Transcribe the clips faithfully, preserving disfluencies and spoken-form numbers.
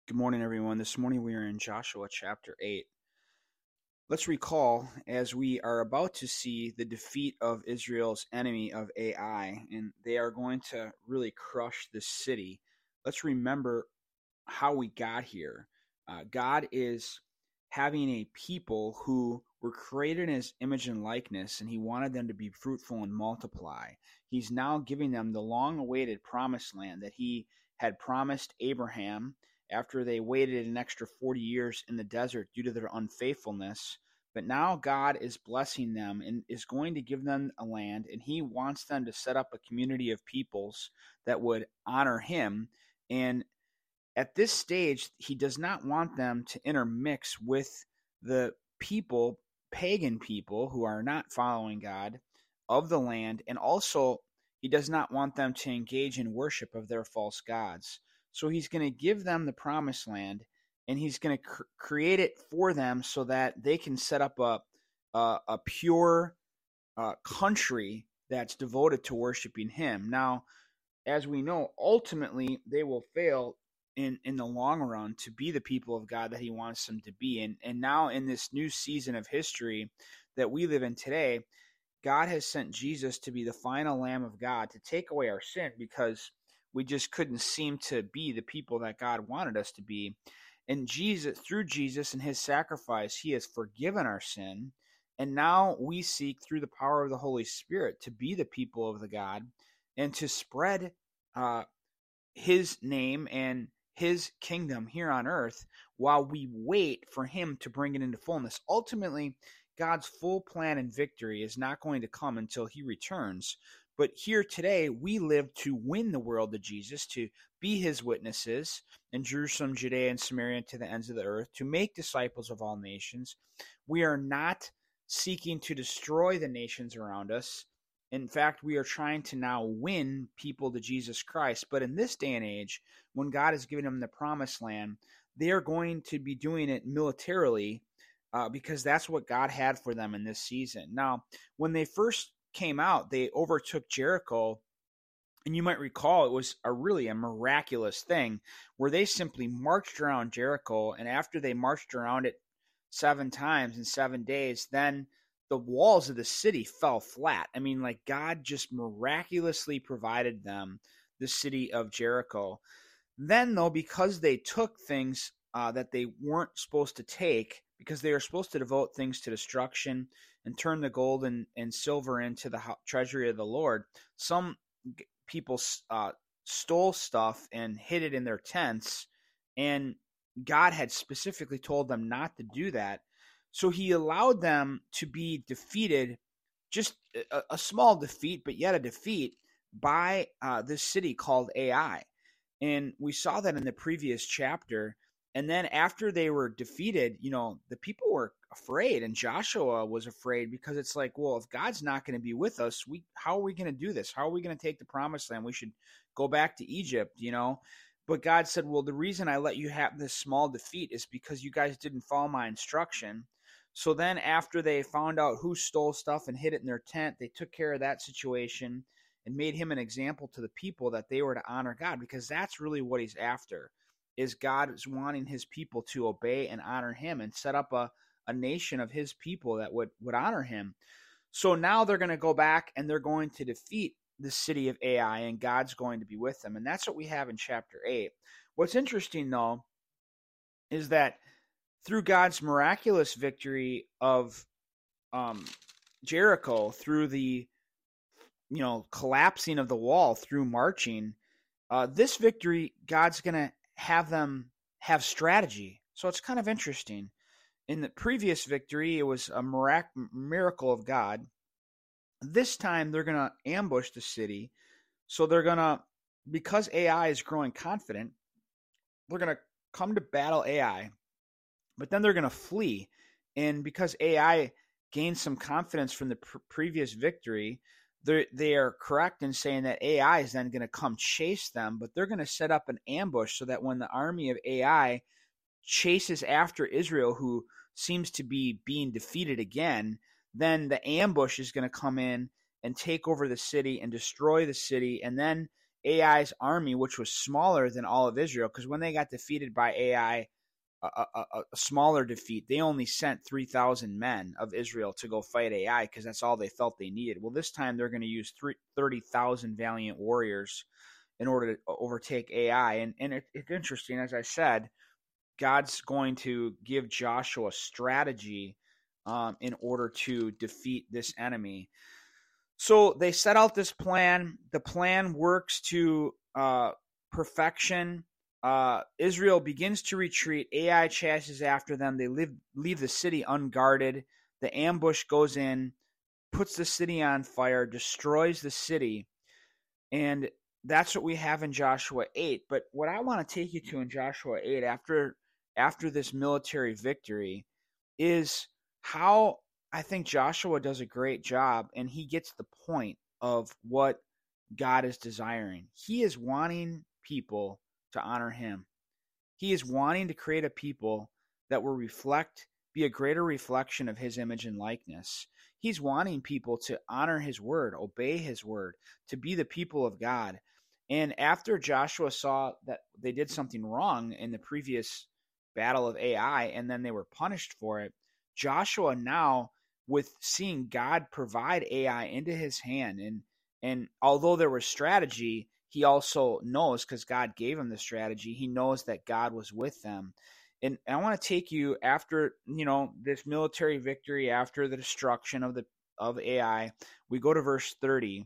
Good morning, everyone. This morning we are in Joshua chapter eight. Let's recall as we are about to see the defeat of Israel's enemy of A I, and they are going to really crush this city. Let's remember how we got here. Uh, God is having a people who were created in his image and likeness, and he wanted them to be fruitful and multiply. He's now giving them the long-awaited promised land that he had promised Abraham after they waited an extra forty years in the desert due to their unfaithfulness. But now God is blessing them and is going to give them a land, and he wants them to set up a community of peoples that would honor him. And at this stage, he does not want them to intermix with the people, pagan people who are not following God of the land, and also he does not want them to engage in worship of their false gods. So he's going to give them the promised land, and he's going to cr- create it for them so that they can set up a a, a pure uh, country that's devoted to worshiping him. Now, as we know, ultimately they will fail in, in the long run to be the people of God that he wants them to be. And, and now in this new season of history that we live in today, God has sent Jesus to be the final Lamb of God to take away our sin, because we just couldn't seem to be the people that God wanted us to be. And Jesus, through Jesus and his sacrifice, he has forgiven our sin. And now we seek through the power of the Holy Spirit to be the people of the God and to spread uh, his name and his kingdom here on earth while we wait for him to bring it into fullness. Ultimately, God's full plan and victory is not going to come until he returns. But here today, we live to win the world to Jesus, to be his witnesses in Jerusalem, Judea, and Samaria, and to the ends of the earth, to make disciples of all nations. We are not seeking to destroy the nations around us. In fact, we are trying to now win people to Jesus Christ. But in this day and age, when God has given them the promised land, they are going to be doing it militarily uh, because that's what God had for them in this season. Now, when they first came out, they overtook Jericho, and you might recall it was a really a miraculous thing where they simply marched around Jericho, and after they marched around it seven times in seven days, then the walls of the city fell flat. I mean, like, God just miraculously provided them the city of Jericho. Then, though, because they took things uh, that they weren't supposed to take, because they were supposed to devote things to destruction and turn the gold and, and silver into the treasury of the Lord, some people uh, stole stuff and hid it in their tents, and God had specifically told them not to do that. So he allowed them to be defeated, just a, a small defeat, but yet a defeat, by uh, this city called Ai. And we saw that in the previous chapter. And then after they were defeated, you know, the people were afraid, and Joshua was afraid, because it's like, well, if God's not going to be with us, we how are we going to do this? How are we going to take the promised land? We should go back to Egypt, you know. But God said, well, the reason I let you have this small defeat is because you guys didn't follow my instruction. So then after they found out who stole stuff and hid it in their tent, they took care of that situation and made him an example to the people that they were to honor God, because that's really what he's after. Is God is wanting his people to obey and honor him and set up a, a nation of his people that would, would honor him. So now they're going to go back and they're going to defeat the city of Ai, and God's going to be with them. And that's what we have in chapter eight. What's interesting, though, is that through God's miraculous victory of um, Jericho, through the you know collapsing of the wall, through marching, uh, this victory, God's going to have them have strategy. So it's kind of interesting. In the previous victory, it was a mirac- miracle of God. This time, they're going to ambush the city. So they're going to, because Ai is growing confident, they're going to come to battle Ai, but then they're going to flee. And because Ai gained some confidence from the pr- previous victory, they are correct in saying that Ai is then going to come chase them, but they're going to set up an ambush so that when the army of Ai chases after Israel, who seems to be being defeated again, then the ambush is going to come in and take over the city and destroy the city. And then A I's army, which was smaller than all of Israel, because when they got defeated by A I, a, a, a smaller defeat, they only sent three thousand men of Israel to go fight A I because that's all they felt they needed. Well, this time they're going to use thirty thousand valiant warriors in order to overtake A I. And, and it, it's interesting, as I said, God's going to give Joshua strategy um, in order to defeat this enemy. So they set out this plan. The plan works to uh, perfection. Uh, Israel begins to retreat. A I chases after them. They leave, leave the city unguarded. The ambush goes in, puts the city on fire, destroys the city. And that's what we have in Joshua eight. But what I want to take you to in Joshua eight after after this military victory is how I think Joshua does a great job, and he gets the point of what God is desiring. He is wanting people to honor him. He is wanting to create a people that will reflect, be a greater reflection of his image and likeness. He's wanting people to honor his word, obey his word, to be the people of God. And after Joshua saw that they did something wrong in the previous battle of A I, and then they were punished for it, Joshua now, with seeing God provide A I into his hand, and and although there was strategy, he also knows, because God gave him the strategy, he knows that God was with them. And I want to take you after, you know, this military victory, after the destruction of the of A I. We go to verse thirty,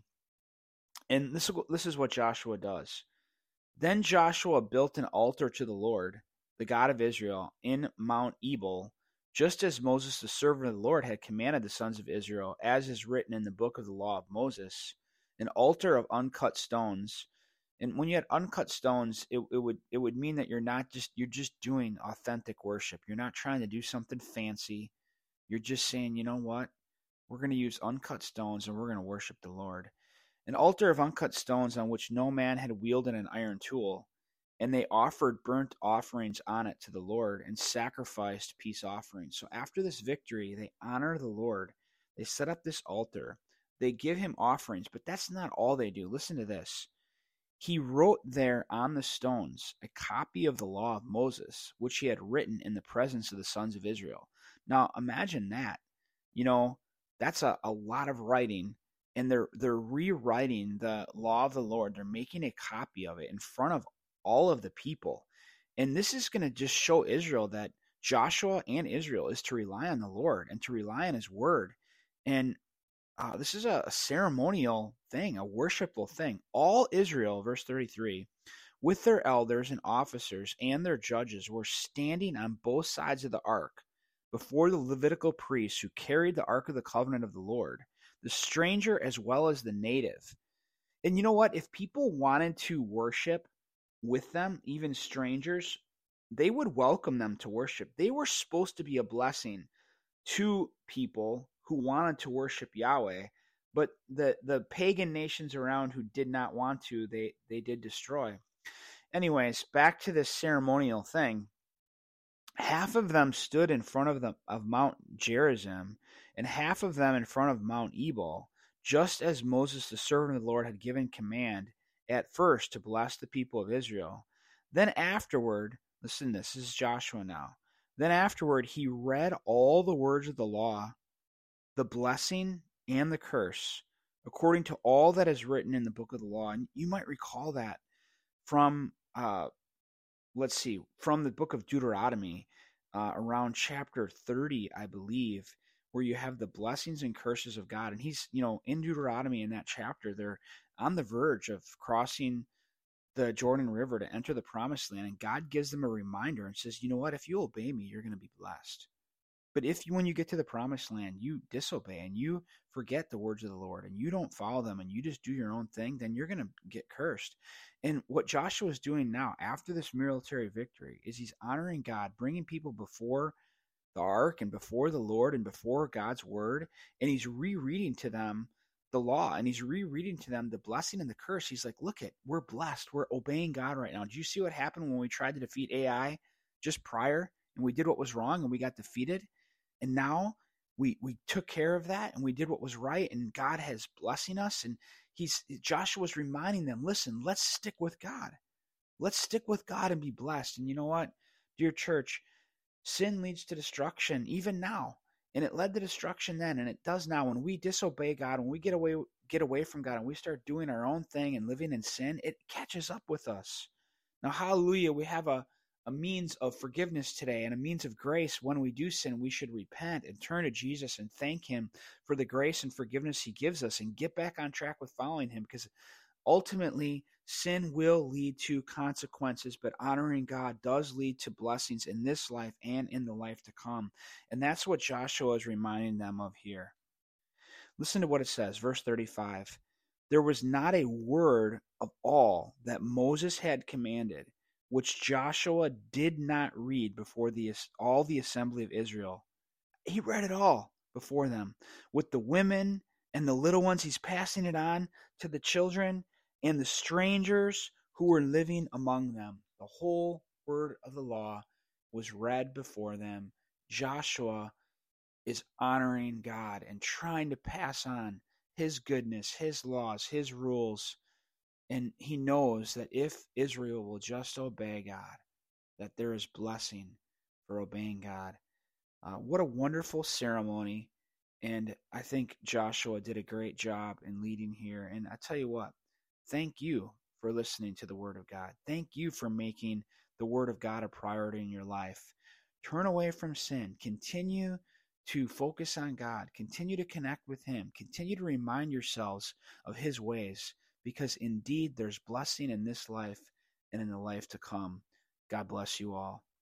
and this this is what Joshua does. Then Joshua built an altar to the Lord, the God of Israel, in Mount Ebal, just as Moses, the servant of the Lord, had commanded the sons of Israel, as is written in the book of the law of Moses, an altar of uncut stones. And when you had uncut stones, it, it would it would mean that you're not just you're just doing authentic worship. You're not trying to do something fancy. You're just saying, you know what? We're going to use uncut stones and we're going to worship the Lord. An altar of uncut stones on which no man had wielded an iron tool. And they offered burnt offerings on it to the Lord and sacrificed peace offerings. So after this victory, they honor the Lord. They set up this altar. They give him offerings, but that's not all they do. Listen to this. He wrote there on the stones a copy of the law of Moses, which he had written in the presence of the sons of Israel. Now imagine that. You know, that's a, a lot of writing, and they're they're rewriting the law of the Lord. They're making a copy of it in front of all of the people. And this is going to just show Israel that Joshua and Israel is to rely on the Lord and to rely on his word. And uh, this is a, a ceremonial thing, a worshipful thing. All Israel, verse thirty-three, with their elders and officers and their judges were standing on both sides of the ark before the Levitical priests who carried the ark of the covenant of the Lord, the stranger as well as the native. And you know what? If people wanted to worship with them, even strangers, they would welcome them to worship. They were supposed to be a blessing to people who wanted to worship Yahweh, but the, the pagan nations around who did not want to, they, they did destroy. Anyways, back to this ceremonial thing. Half of them stood in front of the of Mount Gerizim, and half of them in front of Mount Ebal, just as Moses, the servant of the Lord, had given command at first to bless the people of Israel. Then afterward, listen, this is Joshua now. Then afterward, he read all the words of the law, the blessing and the curse, according to all that is written in the book of the law. And you might recall that from, uh, let's see, from the book of Deuteronomy, uh, around chapter thirty, I believe, where you have the blessings and curses of God. And he's, you know, in Deuteronomy, in that chapter, they're on the verge of crossing the Jordan River to enter the promised land. And God gives them a reminder and says, you know what, if you obey me, you're going to be blessed. But if you, when you get to the promised land, you disobey and you forget the words of the Lord and you don't follow them and you just do your own thing, then you're going to get cursed. And what Joshua is doing now after this military victory is he's honoring God, bringing people before the ark and before the Lord and before God's word. And he's rereading to them the law, and he's rereading to them the blessing and the curse. He's like, look, it, we're blessed. We're obeying God right now. Did you see what happened when we tried to defeat A I just prior, and we did what was wrong and we got defeated? And now we we took care of that and we did what was right, and God has blessing us, and he's Joshua's reminding them, listen, let's stick with God. Let's stick with God and be blessed. And you know what, dear church, sin leads to destruction even now. And it led to destruction then, and it does now. When we disobey God, when we get away get away from God and we start doing our own thing and living in sin, it catches up with us. Now, hallelujah, we have a, a means of forgiveness today and a means of grace. When we do sin, we should repent and turn to Jesus and thank him for the grace and forgiveness he gives us and get back on track with following him, because ultimately, sin will lead to consequences, but honoring God does lead to blessings in this life and in the life to come. And that's what Joshua is reminding them of here. Listen to what it says, verse thirty-five. There was not a word of all that Moses had commanded, which Joshua did not read before the all the assembly of Israel. He read it all before them. With the women and the little ones, he's passing it on to the children and the strangers who were living among them. The whole word of the law was read before them. Joshua is honoring God and trying to pass on his goodness, his laws, his rules. And he knows that if Israel will just obey God, that there is blessing for obeying God. Uh, what a wonderful ceremony. And I think Joshua did a great job in leading here. And I tell you what, thank you for listening to the Word of God. Thank you for making the Word of God a priority in your life. Turn away from sin. Continue to focus on God. Continue to connect with him. Continue to remind yourselves of his ways, because indeed there's blessing in this life and in the life to come. God bless you all.